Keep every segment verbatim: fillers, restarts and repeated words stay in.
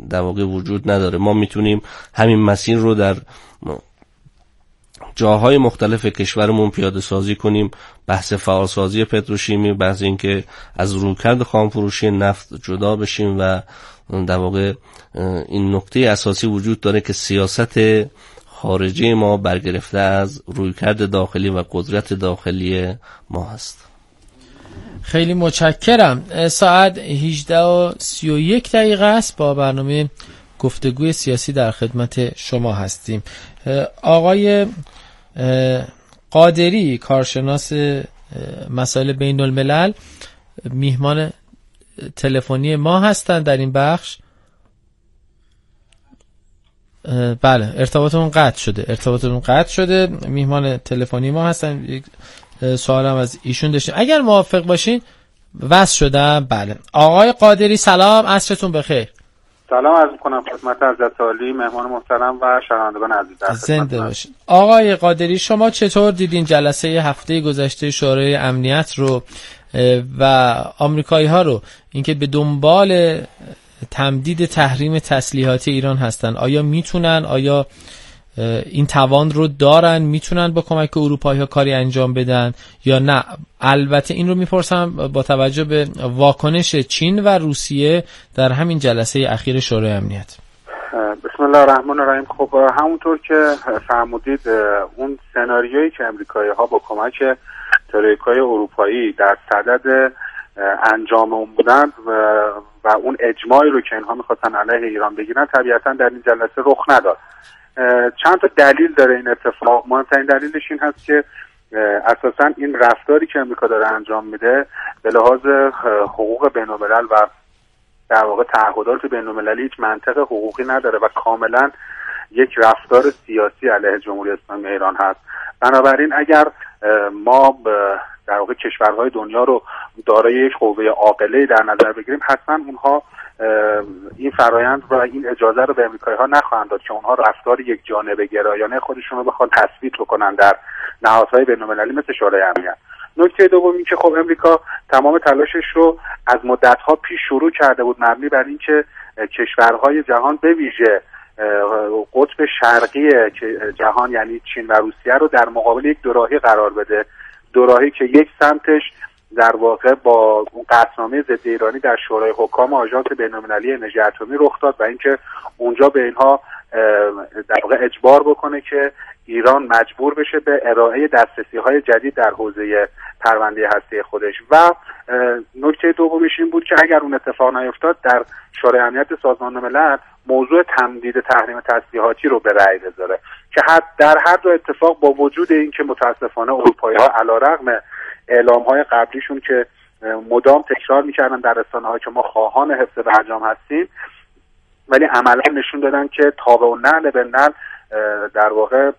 در واقع وجود نداره. ما میتونیم همین مسیر رو در جاهای مختلف کشورمون پیاده سازی کنیم، بحث فعالسازی پتروشیمی، بحث این که از رویکرد خامفروشی نفت جدا بشیم و در واقع این نکته اساسی وجود داره که سیاست خارجی ما برگرفته از رویکرد داخلی و قدرت داخلی ما هست. خیلی متشکرم. ساعت هجده و سی و یک دقیقه است. با برنامه گفتگوی سیاسی در خدمت شما هستیم. آقای قادری، کارشناس مسائل بین الملل، میهمان تلفنی ما هستند در این بخش. بله، ارتباطمون قطع شده ارتباطمون قطع شده میهمان تلفنی ما هستن. یک سوالم از ایشون داشتیم، اگر موافق باشین وصل شدم. بله آقای قادری سلام، عصرتون بخیر. سلام عرض می‌کنم خدمت حضرت عالی، مهمان محترم و شنوندگان عزیز. زنده باشین. آقای قادری، شما چطور دیدین جلسه هفته گذشته شورای امنیت رو و آمریکایی‌ها رو، اینکه به دنبال تمدید تحریم تسلیحاتی ایران هستن؟ آیا میتونن، آیا این توان رو دارن، میتونن با کمک اروپایی‌ها کاری انجام بدن یا نه؟ البته این رو میپرسم با توجه به واکنش چین و روسیه در همین جلسه اخیر شورای امنیت. بسم الله الرحمن الرحیم. خب همونطور که فرمودید، اون سناریویی که امریکایی‌ها با کمک ترویکای اروپایی در صدد انجام اون بودن و, و اون اجماعی رو که اینها میخواستن علیه ایران بگیرن طبیعتا در این جلسه رخ نداد. چند تا دلیل داره این اتفاق. مهمترین دلیلش این هست که اساسا این رفتاری که امریکا داره انجام میده به لحاظ حقوق بین‌الملل و در واقع تعهدات بین‌المللی هیچ منطق حقوقی نداره و کاملا یک رفتار سیاسی علیه جمهوری اسلامی ایران هست. بنابراین اگر ما در واقع کشورهای دنیا رو دارای یک قوه عاقله در نظر بگیریم، حتما اونها این فرایند و این اجازه رو به امریکایی‌ها نخواهند داد که اونها رفتار یک جانبه گرایانه خودشون رو بخوان تثبیت بکنن در نهادهای بین‌المللی مثل شورای امنیت. نکته دوم این که خب امریکا تمام تلاشش رو از مدت‌ها پیش شروع کرده بود، مبنی بر اینکه کشورهای جهان به ویژه قطب شرقی جهان یعنی چین و روسیه رو در مقابل یک دوراهی قرار بده، دوراهی که یک سمتش در واقع با اون قطعنامه ضد ایرانی در شورای حکام آژانس بین‌المللی انرژی اتمی رخ داد و اینکه اونجا به اینها در واقع اجبار بکنه که ایران مجبور بشه به ارائه دسترسی‌های جدید در حوزه پرونده هسته خودش. و نکته دومش این بود که اگر اون اتفاق نیفتاد، در شورای امنیت سازمان ملل موضوع تمدید تحریم تسلیحاتی رو به رأی بذاره که حد در هر دو اتفاق با وجود اینکه متاسفانه اروپایی‌ها علیرغم اعلام‌های قبلیشون که مدام تکرار می‌کردن در رسانه‌ها که ما خواهان حفظ برجام هستیم، ولی عملا نشون دادن که تابع و نعل به نعل در واقع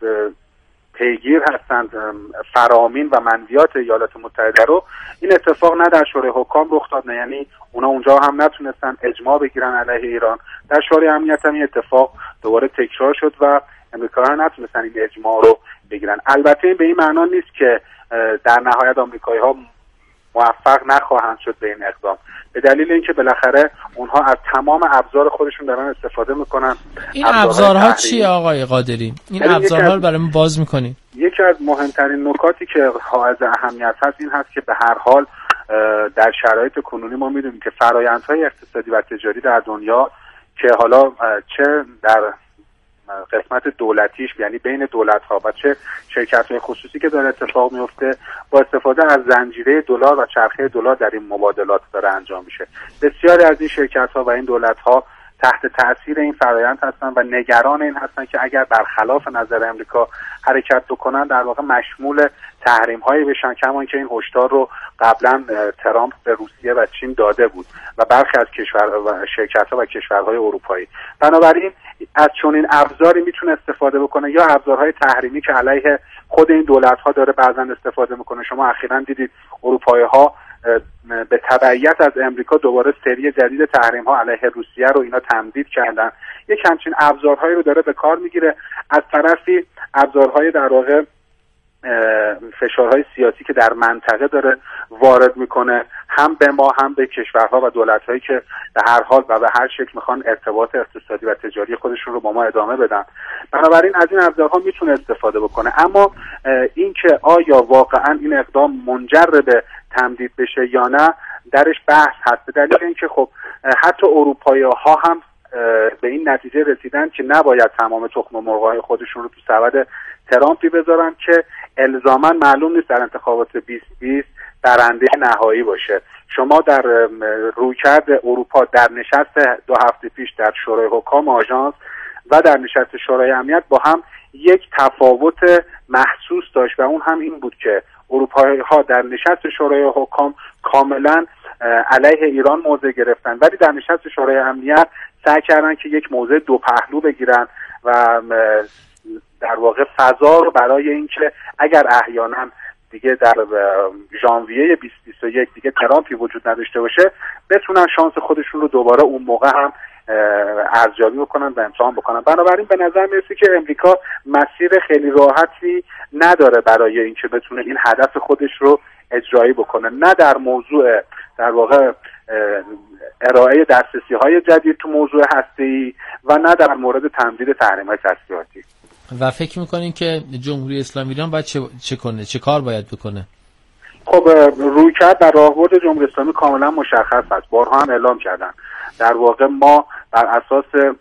پیگیر هستند فرامین و منویات ایالات متحده رو. این اتفاق نه در شورای حکام رخ داد، نه یعنی اونا اونجا هم نتونستن اجماع بگیرن علیه ایران. در شورای امنیت هم این اتفاق دوباره تکرار شد و امریکایی‌ها نتونستن این اجماع رو بگیرن. البته این به این معنا نیست که در نهایت آمریکایی‌ها موفق نخواهند شد به این اقدام، به دلیل اینکه بالاخره اونها از تمام ابزار خودشون دارن استفاده میکنن. این ابزارها چیه آقای قادری؟ این ابزارها رو برای ما باز میکنین؟ یکی از مهمترین نکاتی که حائز اهمیت هست این هست که به هر حال در شرایط کنونی ما میدونیم که فرآیندهای اقتصادی و تجاری در دنیا که حالا چه در قسمت دولتیش یعنی بین دولت‌ها و چه شرکت‌های خصوصی که داره اتفاق میفته، با استفاده از زنجیره دلار و چرخه دلار در این مبادلات داره انجام میشه. بسیاری از این شرکت‌ها و این دولت‌ها تحت تاثیر این فرآیند هستن و نگران این هستن که اگر برخلاف نظر امریکا حرکت بکنن در واقع مشمول تحریم‌هایی بشن، کما که این هشدار رو قبلا ترامپ به روسیه و چین داده بود و برخی از کشور و شرکت‌ها و کشورهای اروپایی. بنابراین از چنین ابزاری میتونه استفاده بکنه، یا ابزارهای تحریمی که علیه خود این دولت‌ها داره بعضا استفاده میکنه. شما اخیراً دیدید اروپایی‌ها به تبعیت از امریکا دوباره سری جدید تحریم‌ها علیه روسیه رو اینا تمدید کردن. یک همچین ابزارهایی رو داره به کار میگیره. از طرفی ابزارهای در واقع فشارهای سیاسی که در منطقه داره وارد میکنه، هم به ما هم به کشورها و دولت‌هایی که به هر حال و به هر شکل میخوان ارتباط اقتصادی و تجاری خودشون رو با ما ادامه بدن. بنابراین از این ابزارها میتونه استفاده بکنه. اما این که آیا واقعا این اقدام منجر به تمدید بشه یا نه، درش بحث هست، به دلیل اینکه خب حتی اروپایی‌ها هم به این نتیجه رسیدن که نباید تمام تخم مرغ‌های خودشون رو تو سبد ترامپی بذارن که الزاما معلوم نیست در انتخابات بیست بیست برنده نهایی باشه. شما در رویکرد اروپا در نشست دو هفته پیش در شورای حکام آژانس و در نشست شورای امنیت با هم یک تفاوت محسوس داشت و اون هم این بود که اروپایی‌ها در نشست شورای حکام کاملا علیه ایران موضع گرفتن، ولی در نشست شورای امنیت سعی کردن که یک موضع دو پهلو بگیرن و در واقع فضا رو برای اینکه اگر احیانا دیگه در ژانویه بیست بیست و یک دیگه ترامپی وجود نداشته باشه، بتونن شانس خودشون رو دوباره اون موقع هم ارزیابی بکنن و امتحان بکنن. بنابراین به نظر میرسه که امریکا مسیر خیلی راحتی نداره برای اینکه بتونه این هدف خودش رو اجرایی بکنه، نه در موضوع در واقع ارائه دسترسی‌های جدید تو موضوع هسته‌ای و نه در مورد تمدید تحریم‌های تسلیحاتی. و فکر می‌کنین که جمهوری اسلامی ایران باید چه, چه کنه؟ چه کار باید بکنه؟ خب رویکرد در راهبرد جمهوری اسلامی کاملا مشخص است. بارها هم اعلام کردن. در واقع ما بر اساس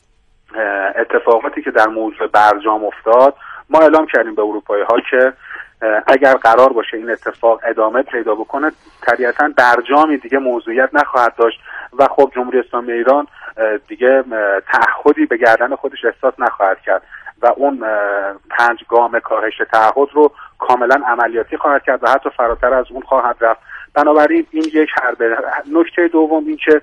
اتفاقاتی که در موضوع برجام افتاد، ما اعلام کردیم به اروپایی‌ها که اگر قرار باشه این اتفاق ادامه پیدا بکنه، طبیعتاً برجامی دیگه موضوعیت نخواهد داشت و خب جمهوری اسلامی ایران دیگه تعهدی به گردن خودش احساس نخواهد کرد و اون پنج گام کاهش تعهد رو کاملا عملیاتی خواهد کرد و حتی فراتر از اون خواهد رفت. بنابراین این یک حربه. نکته دوم این که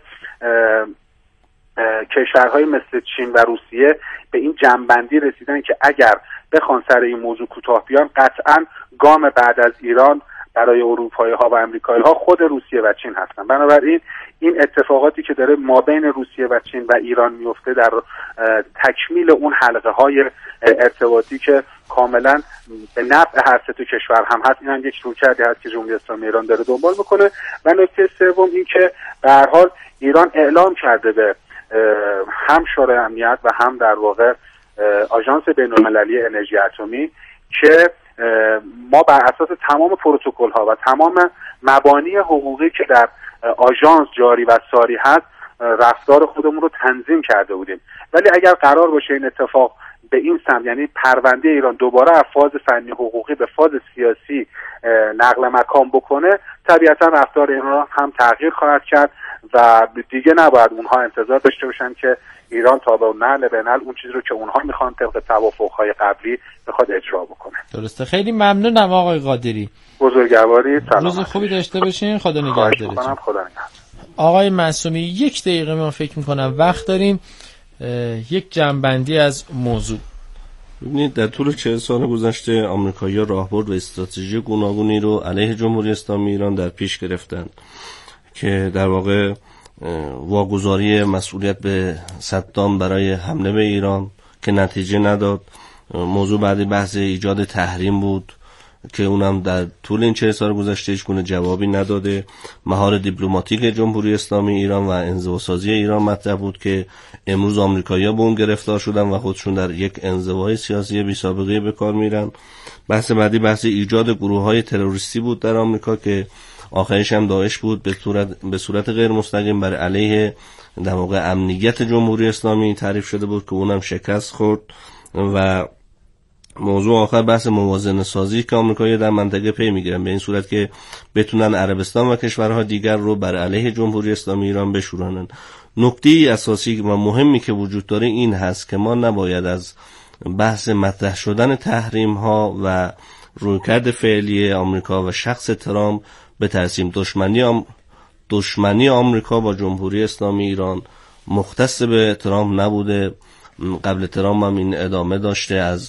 کشورهای مثل چین و روسیه به این جنبندی رسیدن که اگر بخوان سر این موضوع کوتاه بیان، قطعاً گام بعد از ایران برای اروپایی‌ها و آمریکایی‌ها خود روسیه و چین هستن. بنابراین این اتفاقاتی که داره ما بین روسیه و چین و ایران میفته در تکمیل اون حلقه‌های ارتباطی که کاملا به نفع هر سه تا کشور هم هست، این هم یک رویکردی هست که جمهوری اسلامی ایران داره دنبال میکنه. و نکته سوم این که به هر حال ایران اعلام کرده به هم شورای امنیت و هم در واقع آژانس بین‌المللی انرژی اتمی که ما بر اساس تمام پروتکل ها و تمام مبانی حقوقی که در آژانس جاری و ساری هست رفتار خودمون رو تنظیم کرده بودیم. ولی اگر قرار باشه این اتفاق به این سمت، یعنی پرونده ایران دوباره از فاز فنی حقوقی به فاز سیاسی نقل مکان بکنه، طبیعتا رفتار ایران هم تغییر خواهد کرد و دیگه نباید اونها انتظار داشته باشن که ایران تا به نعل به نعل اون چیزی رو که اونها میخوان طبق توافق‌های قبلی بخواد اجرا بکنه. درسته. خیلی ممنونم آقای قادری. بزرگواری. سلام. روز خوبی داشته باشین. خدا نگهدارتون. خدا نگهدار. آقای معصومی، یک دقیقه ما فکر میکنم وقت داریم یک جنبندی از موضوع. ببینید در طول چهل سال گذشته آمریکایی‌ها راهبرد و استراتژی گوناگونی رو علیه جمهوری اسلامی ایران در پیش گرفتند که در واقع واگذاری مسئولیت به صدام برای حمله به ایران که نتیجه نداد. موضوع بعدی بحث ایجاد تحریم بود که اونم در طول این چهل سال گذشته هیچ گونه جوابی نداده. مهار دیپلماتیک جمهوری اسلامی ایران و انزواسازی ایران مطرح بود که امروز آمریکایی‌ها به اون گرفتار شدن و خودشون در یک انزوای سیاسی بی سابقه به کار میرن. بحث بعدی بحث ایجاد گروه‌های تروریستی بود در آمریکا که آخرش هم داعش بود، به صورت به صورت غیر مستقیم بر علیه در واقع امنیت جمهوری اسلامی تعریف شده بود که اونم شکست خورد. و موضوع آخر بحث موازنه سازی که آمریکایی‌ها در منطقه پی میگیرن به این صورت که بتونن عربستان و کشورها دیگر رو بر علیه جمهوری اسلامی ایران بشورانن. نکته اساسی و مهمی که وجود داره این هست که ما نباید از بحث مطرح شدن تحریم ها و رویکرد فعلی آمریکا و شخص ترامپ بترسیم. دشمنی آم... دشمنی آمریکا با جمهوری اسلامی ایران مختص به ترامپ نبوده. قبل ترامپ هم این ادامه داشته. از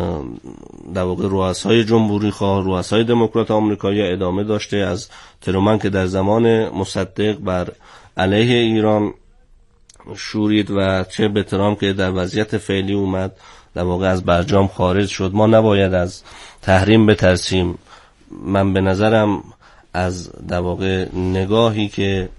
در واقع رؤسای جمهوری خواه، رؤسای دموکرات آمریکایی ادامه داشته. از ترومن که در زمان مصدق بر علیه ایران شورید و چه به ترامپ که در وضعیت فعلی اومد در واقع از برجام خارج شد. ما نباید از تحریم بترسیم. من به نظرم از در واقع نگاهی که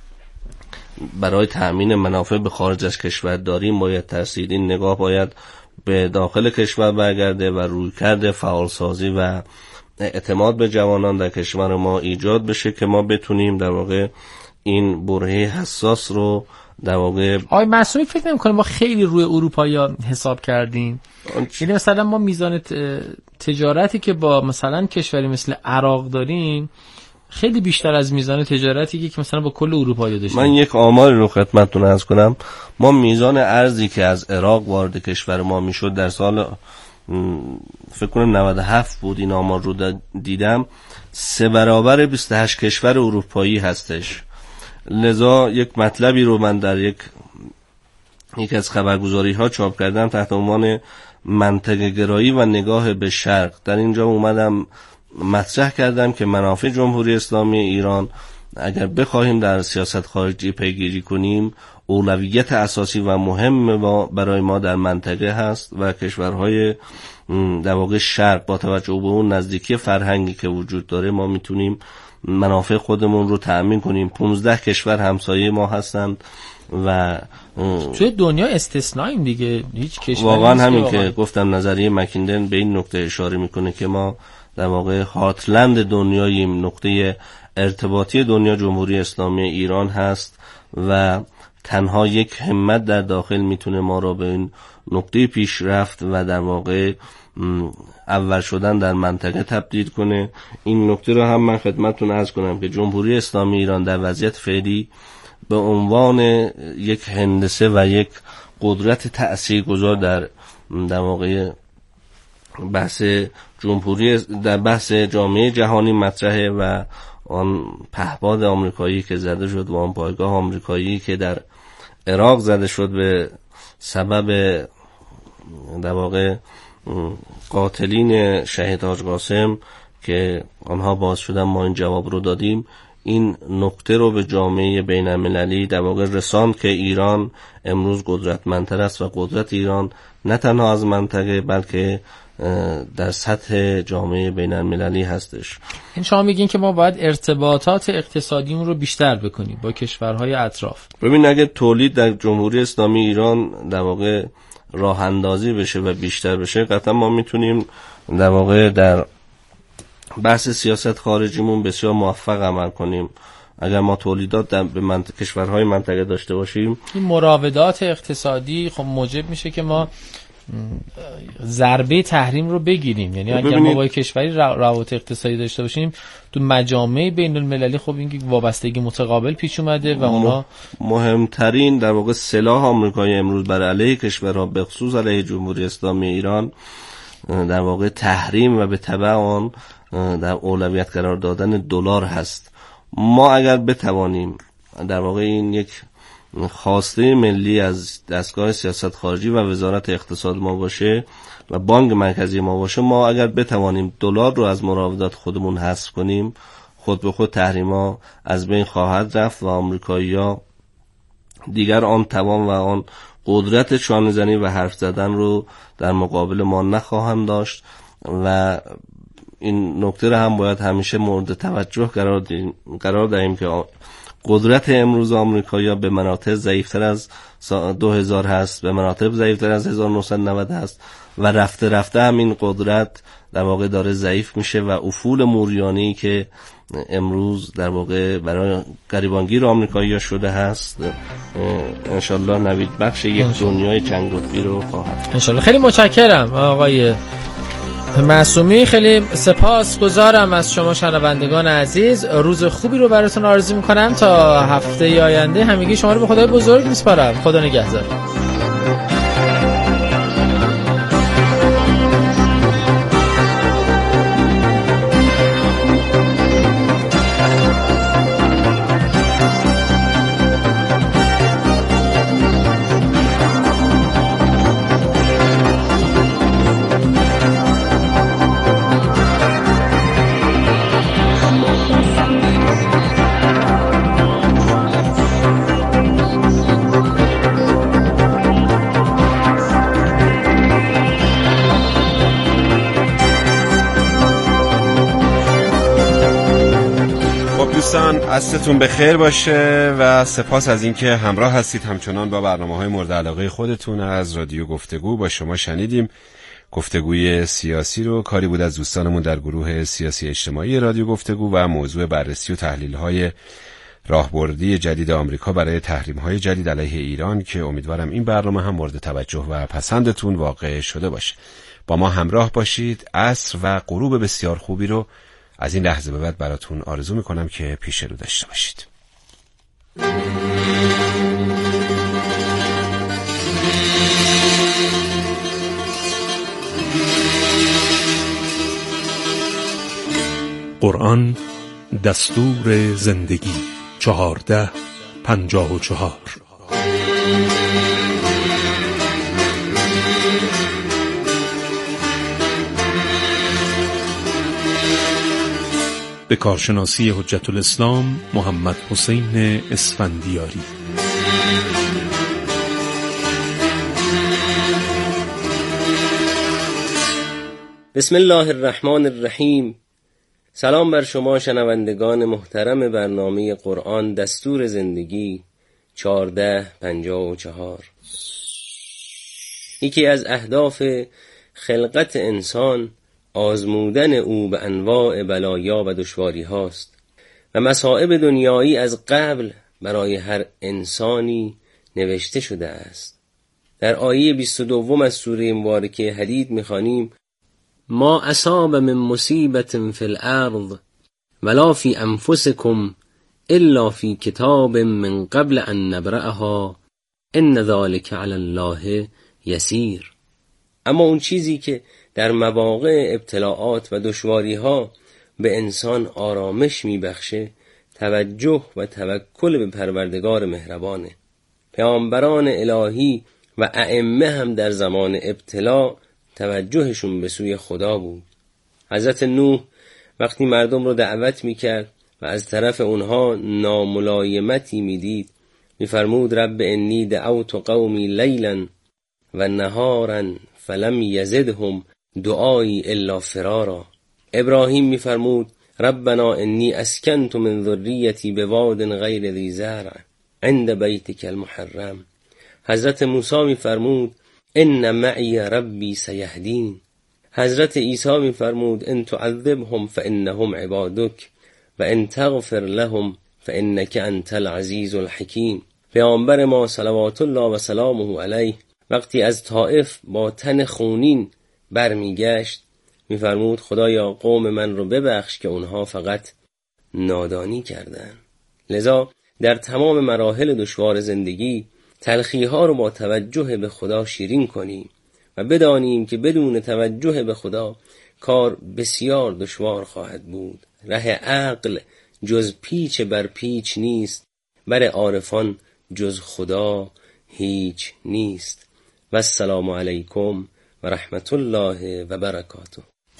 برای تأمین منافع به خارج از کشور داریم باید ترسید. این نگاه باید به داخل کشور برگرده و رویکرد فعالسازی و اعتماد به جوانان در کشور ما ایجاد بشه که ما بتونیم در واقع این برهه حساس رو در واقع. آقای معصومی فکر نمی‌کنه ما خیلی روی اروپایی‌ها حساب کردیم؟ یعنی مثلا ما میزان تجارتی که با مثلا کشوری مثل عراق داریم خیلی بیشتر از میزان تجارتی که مثلا با کل اروپا داشتیم. من یک آماری رو خدمتتون عرض کنم. ما میزان ارزی که از عراق وارد کشور ما میشد در سال فکر کنم نود و هفت بود، این آمار رو دیدم، سه برابر بیست و هشت کشور اروپایی هستش. لذا یک مطلبی رو من در یک یک از خبرگزاری ها چاپ کردم تحت عنوان منطقه گرایی و نگاه به شرق. در اینجا اومدم مطرح کردم که منافع جمهوری اسلامی ایران اگر بخواهیم در سیاست خارجی پیگیری کنیم اولویت اساسی و مهم برای ما در منطقه هست و کشورهای در واقع شرق با توجه به اون نزدیکی فرهنگی که وجود داره ما میتونیم منافع خودمون رو تأمین کنیم. پانزده کشور همسایه ما هستند و توی دنیا استثنائیم دیگه، هیچ کشوری واقعا همین که گفتم نظریه مکیندن به این نکته اشاره میکنه که ما در واقع هارتلند دنیاییم، نقطه ارتباطی دنیا جمهوری اسلامی ایران هست و تنها یک همت در داخل میتونه ما را به این نقطه پیشرفت و در واقع اول شدن در منطقه تبدیل کنه. این نکته رو هم من خدمتتون عرض کنم که جمهوری اسلامی ایران در وضعیت فعلی به عنوان یک هندسه و یک قدرت تأثیرگذار در در واقع بحث جمهوری در بحث جامعه جهانی مطرحه و آن پهپاد آمریکایی که زده شد و آن پایگاه آمریکایی که در عراق زده شد به سبب در واقع قاتلین شهید حاج قاسم که آنها باز شدن ما این جواب رو دادیم. این نکته رو به جامعه بین المللی در واقع رساند که ایران امروز قدرتمندتر است و قدرت ایران نه تنها از منطقه بلکه در سطح جامعه بین المللی هستش. این شما میگین که ما باید ارتباطات اقتصادیمون رو بیشتر بکنیم با کشورهای اطراف. ببین اگه تولید در جمهوری اسلامی ایران در واقع راه اندازی بشه و بیشتر بشه قطعا ما میتونیم در واقع در بحث سیاست خارجیمون بسیار موفق عمل کنیم. اگر ما تولیدات در به منطقه کشورهای منطقه داشته باشیم، این مراودات اقتصادی خب موجب میشه که ما ضربه تحریم رو بگیریم. یعنی اگر ما با کشوری روابط اقتصادی داشته باشیم تو مجامع بین المللی خب این وابستگی متقابل پیش اومده و اونا مهمترین در واقع سلاح آمریکایی امروز بر علیه کشورها به خصوص علیه جمهوری اسلامی ایران در واقع تحریم و به تبع آن در اولویت قرار دادن دلار هست. ما اگر بتوانیم در واقع این یک خواسته ملی از دستگاه سیاست خارجی و وزارت اقتصاد ما باشه و بانک مرکزی ما باشه، ما اگر بتوانیم دلار رو از مراودات خودمون حذف کنیم خود به خود تحریما از بین خواهد رفت و آمریکایی‌ها دیگر آن توان و آن قدرت شانه‌زنی و حرف زدن رو در مقابل ما نخواهند داشت و این نکته رو هم باید همیشه مورد توجه قرار دهیم قرار دهیم که قدرت امروز آمریکایی‌ها به مناطق ضعیف‌تر از دو هزار هست، به مناطق ضعیف‌تر از هزار و نهصد و نود هست و رفته رفته هم این قدرت در واقع داره ضعیف میشه و افول موریانه‌ای که امروز در واقع برای گریبانگیر آمریکایی‌ها شده هست انشالله نوید بخش یک دنیای چند قطبی رو خواهد. انشالله. خیلی متشکرم آقای معصومی، خیلی سپاسگزارم از شما شنوندگان عزیز. روز خوبی رو براتون آرزو میکنم. تا هفته آینده همگی شما رو به خدای بزرگ میسپارم. خدا نگهدار. دوستان، عصرتون بخیر باشه و سپاس از اینکه همراه هستید همچنان با برنامه‌های مورد علاقه خودتون از رادیو گفتگو. با شما شنیدیم گفتگوی سیاسی رو، کاری بود از دوستانمون در گروه سیاسی اجتماعی رادیو گفتگو و موضوع بررسی و تحلیل‌های راهبردی جدید آمریکا برای تحریم‌های جدید علیه ایران که امیدوارم این برنامه هم مورد توجه و پسندتون واقع شده باشه. با ما همراه باشید. عصر و غروب بسیار خوبی رو از این لحظه به بعد براتون آرزو میکنم که پیش رو داشته باشید. قرآن دستور زندگی چهارده پنجاه و چهار. به کارشناسی حجت الاسلام محمد حسین اسفندیاری. بسم الله الرحمن الرحیم. سلام بر شما شنوندگان محترم برنامه قرآن دستور زندگی چهارده پنجاه و چهار. یکی از اهداف خلقت انسان آزمودن او به انواع بلایا و دشواری هاست و مصائب دنیایی از قبل برای هر انسانی نوشته شده است. در آیه بیست و دو از سوره مبارکه حدید می‌خوانیم: ما اصاب من مصیبت فی الارض ولا فی انفسکم الا فی کتاب من قبل ان نبرأها ان ذلک علی الله یسیر. اما اون چیزی که در مواقع ابتلاعات و دشواری ها به انسان آرامش میبخشه توجه و توکل به پروردگار مهربانه. پیامبران الهی و ائمه هم در زمان ابتلا توجهشون به سوی خدا بود. حضرت نوح وقتی مردم رو دعوت میکرد و از طرف اونها ناملایمتی میدید میفرمود رب انی دعوت قومی لیلا و نهارا فلم یزدهم دعایی الا فرارا. ابراهیم میفرمود ربنا انی اسکنت من ذریتی بواد غیر ذی زرع عند بیتک المحرم. حضرت موسی میفرمود ان معی ربی سیهدین. حضرت عیسی میفرمود ان تعذبهم فانهم عبادک و ان تغفر لهم فانک انت العزیز الحکیم. پیامبر ما صلوات الله و سلامه علیه وقتی از طائف با تن خونین برمیگشت میفرمود خدایا قوم من رو ببخش که اونها فقط نادانی کردن. لذا در تمام مراحل دشوار زندگی تلخی ها رو با توجه به خدا شیرین کنیم و بدانیم که بدون توجه به خدا کار بسیار دشوار خواهد بود. ره عقل جز پیچ بر پیچ نیست، بر عارفان جز خدا هیچ نیست. و السلام علیکم و رحمت الله و برکاته.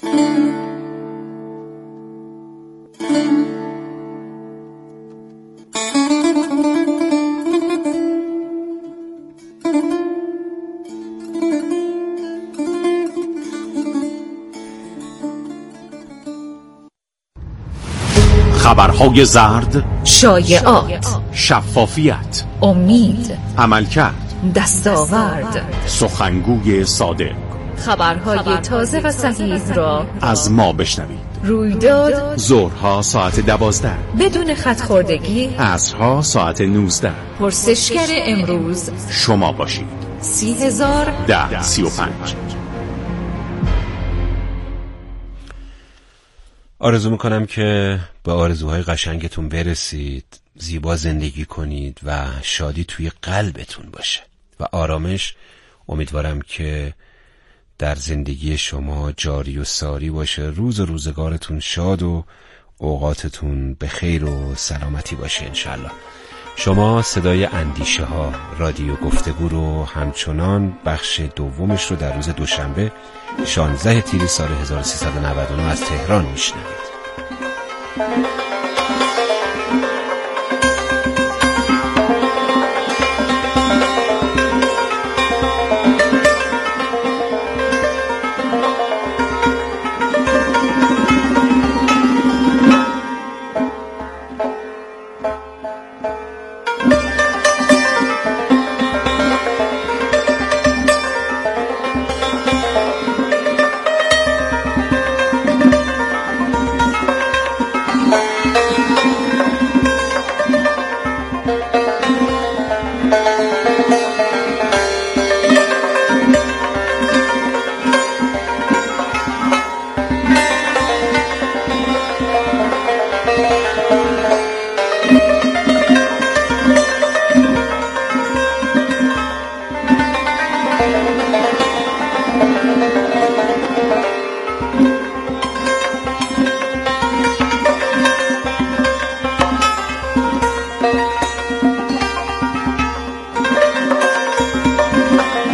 خبرهای زرد، شایعات، شفافیت، امید، عملکرد، دستاورد، سخنگوی صادق. خبرهای تازه و صحیح را از ما بشنوید. رویداد ظهرها ساعت دوازده، بدون خط‌خوردگی عصرها ساعت نوزده. پرسشگر امروز شما باشید. سی هزار ده سی و پنج. آرزو میکنم که به آرزوهای قشنگتون برسید، زیبا زندگی کنید و شادی توی قلبتون باشه و آرامش امیدوارم که در زندگی شما جاری و ساری باشه. روز و روزگارتون شاد و اوقاتتون به خیر و سلامتی باشه انشالله. شما صدای اندیشه ها رادیو گفتگو رو همچنان بخش دومش رو در روز دوشنبه شانزده تیر سال هزار و سیصد و نود و نه از تهران میشنوید.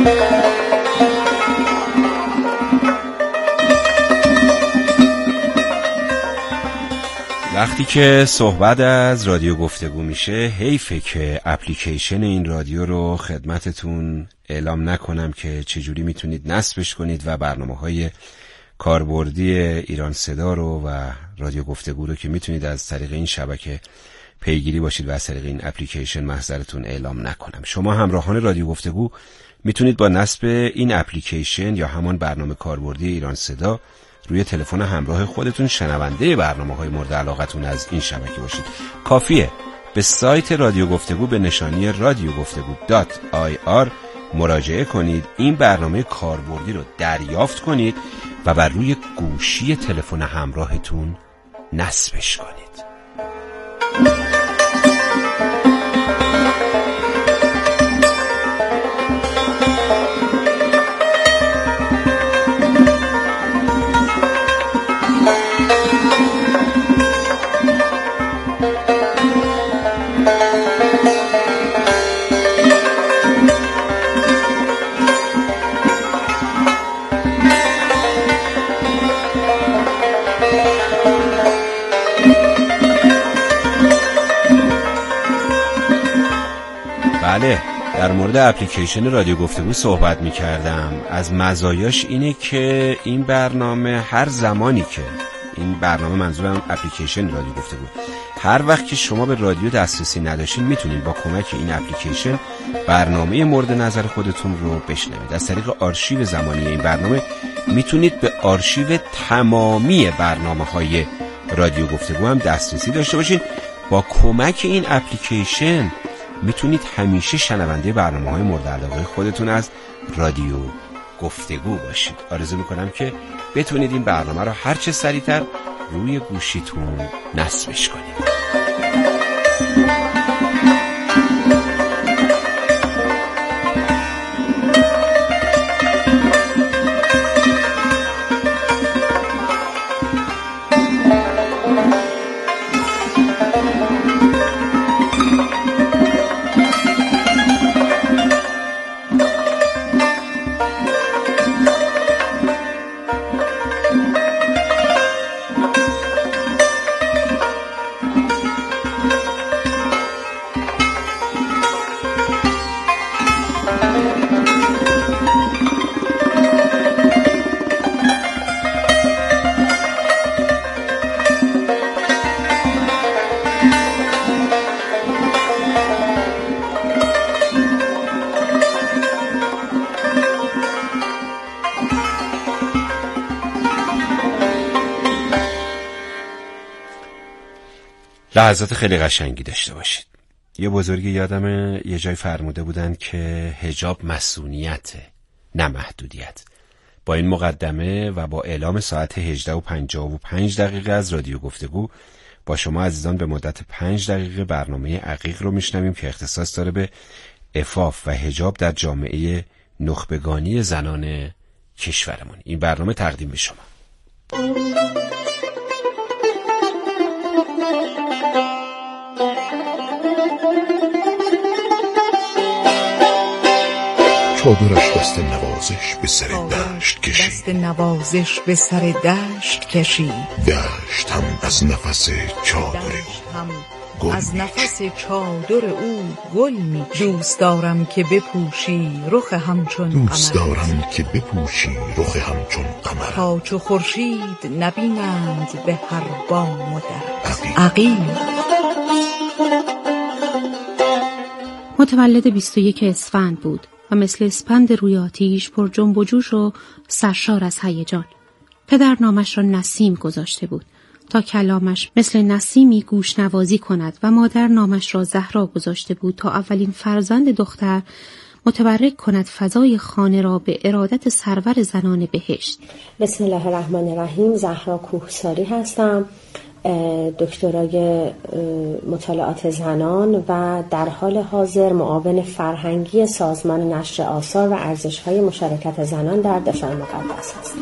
وقتی که صحبت از رادیو گفتگو میشه، حیفه که اپلیکیشن این رادیو رو خدمتتون اعلام نکنم که چجوری میتونید نصبش کنید و برنامه‌های کاربردی ایران صدا رو و رادیو گفتگو رو که میتونید از طریق این شبکه پیگیری باشید و از طریق این اپلیکیشن محضرتون اعلام نکنم. شما همراهان رادیو گفتگو میتونید با نصب این اپلیکیشن یا همان برنامه کاربردی ایران صدا روی تلفن همراه خودتون شنونده برنامه‌های مورد علاقتون از این شبکه باشید. کافیه به سایت رادیو گفتگو به نشانی رادیو گفتگو دات آی آر مراجعه کنید، این برنامه کاربردی رو دریافت کنید و بر روی گوشی تلفن همراهتون نصبش کنید. بله، در مورد اپلیکیشن رادیو گفتگو صحبت می کردم. از مزایاش اینه که این برنامه هر زمانی که این برنامه، منظورم اپلیکیشن رادیو گفتگو، هر وقت که شما به رادیو دسترسی نداشتین میتونید با کمک این اپلیکیشن برنامه مورد نظر خودتون رو بشنوید. از طریق آرشیو زمانی این برنامه میتونید به آرشیو تمامی برنامه‌های رادیو گفتگو هم دسترسی داشته باشین. با کمک این اپلیکیشن میتونید همیشه شنونده برنامه‌های مورد علاقه خودتون از رادیو گفتگو باشید. آرزو میکنم که بتونید این برنامه رو هر چه سریعتر روی گوشیتون نصبش کنید. لحظات خیلی قشنگی داشته باشید. یه بزرگی یادم یه جای فرموده بودن که حجاب مسئولیته نه محدودیت. با این مقدمه و با اعلام ساعت هجده و پنجاه و پنج دقیقه از رادیو گفتگو با شما عزیزان به مدت پنج دقیقه برنامه عقیق رو میشنویم که اختصاص داره به عفاف و حجاب در جامعه نخبگانی زنان کشورمون. این برنامه تقدیم به شما. چادرش دست نوازش به سر دشت کشید، دست نوازش به سر دشت کشید، دشت هم از نفس چادر او از نفس چادر او گل می. دوست دارم که بپوشی رخ همچون قمر، دوست دارم که بپوشی رخ همچون قمر، تا چو خورشید نبینند به هر بام و در. عقیل متولد بیست و یک اسفند بود و مثل اسپند روی آتیش پر جنب و جوش و سرشار از هیجان. پدر نامش را نسیم گذاشته بود تا کلامش مثل نسیمی گوش نوازی کند و مادر نامش را زهرا گذاشته بود تا اولین فرزند دختر متبرک کند فضای خانه را به ارادت سرور زنان بهشت. بسم الله الرحمن الرحیم. زهرا کوهساری هستم، دکترای مطالعات زنان و در حال حاضر معاون فرهنگی سازمان نشر آثار و ارزش‌های مشارکت زنان در دفاع مقدس هستم.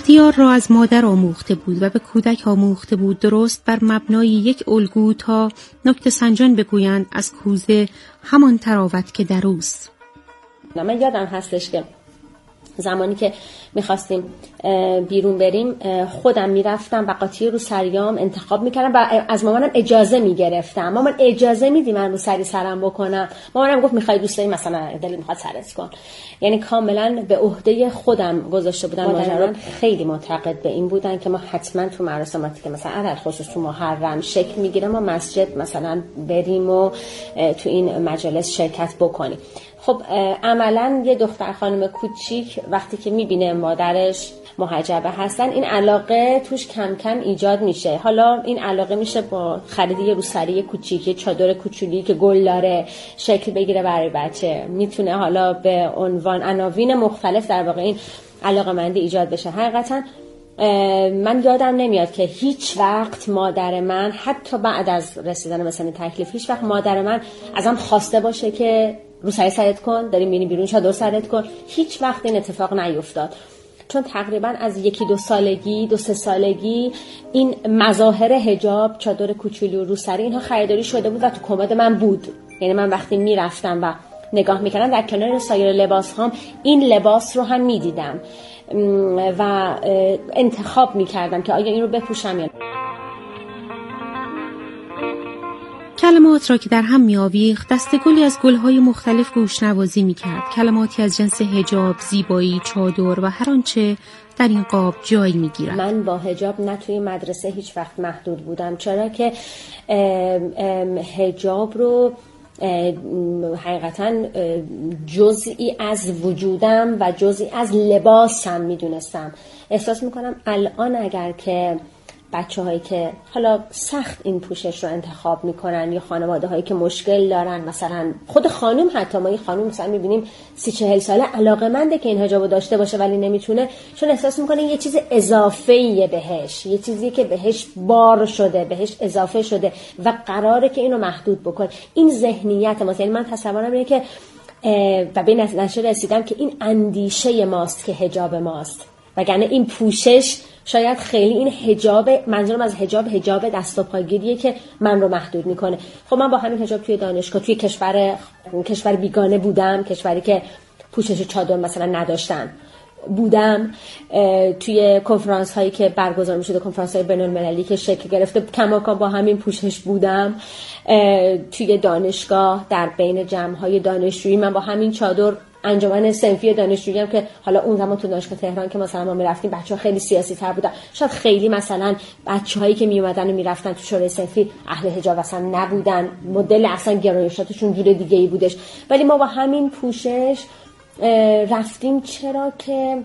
بختیار را از مادر آموخته بود و به کودک آموخته بود درست بر مبنای یک الگو تا نکته سنجان بگویند از کوزه همان تراوت که در اوست. من یادم هستش که زمانی که میخواستیم بیرون بریم خودم میرفتم و قاطی رو سریام انتخاب میکردم و از مامانم اجازه میگرفتم. مامان اجازه میدی من رو سری سرم بکنم؟ مامانم گفت میخوای دوست داری مثلا دلت میخواد سرت کن. یعنی کاملا به عهده خودم گذاشته بودم ماجرا. خیلی معتقد به این بودن که ما حتما تو مراسماتی که مثلا علل خصوص تو محرم شکل میگیره ما مسجد مثلا بریم و تو این مجلس شرکت بکنیم. خب عملا یه دختر خانم کوچیک وقتی که میبینه مادرش محجبه هستن این علاقه توش کم کم ایجاد میشه. حالا این علاقه میشه با خرید یه روسری کوچیک، یه چادر کوچولی که گل داره شکل بگیره برای بچه، میتونه حالا به عنوان عناوین مختلف در واقع این علاقه مندی ایجاد بشه. حقیقتا من یادم نمیاد که هیچ وقت مادر من حتی بعد از رسیدن مثلا تکلیف هیچ وقت مادر من ازم خواسته باشه که روسری سرت کن، داریم میریم بیرون چادر سرت کن. هیچ وقت این اتفاق نیفتاد، چون تقریبا از یکی دو سالگی دو سه سالگی این مظاهر حجاب، چادر کوچولو و روسری اینها خریداری شده بود و تو کمد من بود. یعنی من وقتی میرفتم و نگاه میکردم در کنار سایر لباس هام این لباس رو هم میدیدم و انتخاب میکردم که آیا این رو بپوشم یا نه. کلمات را که در هم می آویخت دستگلی از گلهای مختلف گوشنوازی می کرد. کلماتی از جنس حجاب، زیبایی، چادر و هر آنچه در این قاب جای می گیرد. من با حجاب نه توی مدرسه هیچ وقت محدود بودم، چرا که حجاب رو حقیقتا جزئی از وجودم و جزئی از لباسم می دونستم. احساس می کنم الان اگر که بچه هایی که حالا سخت این پوشش رو انتخاب میکنن یا خانواده هایی که مشکل دارن، مثلا خود خانم، حتی ما این خانم مثلا میبینیم سی چهل ساله علاقه‌منده که این حجاب رو داشته باشه ولی نمیتونه، چون احساس میکنه یه چیز اضافه‌ایه بهش، یه چیزی که بهش بار شده، بهش اضافه شده و قراره که اینو محدود بکنه. این ذهنیت ماست. یعنی من تصورم اینه که و به نتیجه رسیدم که این اندیشه ماست که حجاب ماست، وگرنه این پوشش شاید خیلی این حجاب، منظورم از حجاب حجاب دست و پاگیریه که من رو محدود میکنه. خب من با همین حجاب توی دانشگاه توی کشور کشور بیگانه بودم، کشوری که پوشش چادر مثلا نداشتن بودم، توی کنفرانس هایی که برگزار میشده، کنفرانس های بین المللی که شکل گرفته کماکان با همین پوشش بودم، توی دانشگاه در بین جمع های دانشجویی من با همین چادر، انجمن صنفی دانشجویی هم که حالا اون زمان تو دانشگاه تهران که مثلا ما میرفتیم بچه‌ها خیلی سیاسی تر بودن، شاید خیلی مثلا بچه‌هایی که میومدن و میرفتن تو شورای صنفی اهل حجاب اصلا نبودن، مدل اصلا گرایشاتشون جور دیگه‌ای بودش، ولی ما با همین پوشش رفتیم. چرا که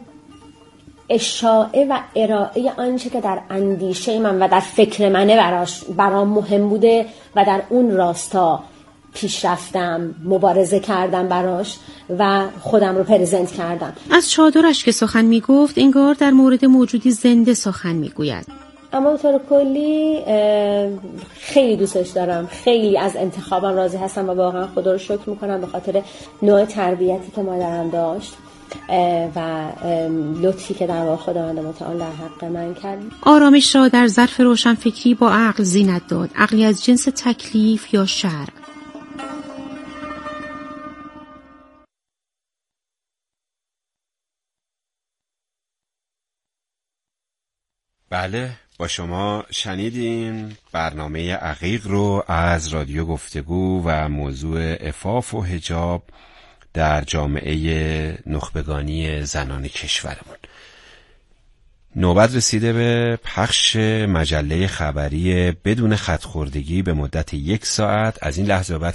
اشاعه و ارائه آنچه که در اندیشه من و در فکر منه براش برام مهم بوده و در اون راستا پیش رفتم، مبارزه کردم براش و خودم رو پرزنت کردم. از چادرش که سخن می گفت انگار در مورد موجودی زنده سخن می گوید. اما به طور کلی خیلی دوستش دارم، خیلی از انتخابم راضی هستم و واقعا خدا رو شکر میکنم به خاطر نوع تربیتی که مادرم داشت و لطفی که در واقع خداوند متعال در حق من کرد. آرامش را در ظرف روشنفکری با عقل زینت داد، عقلی از جنس تکلیف یا شرع. بله، با شما شنیدین برنامه عقیق رو از رادیو گفتگو و موضوع عفاف و حجاب در جامعه نخبگانی زنان کشورمون. نوبت رسیده به پخش مجله خبری بدون خط‌خوردگی به مدت یک ساعت. از این لحظه بعد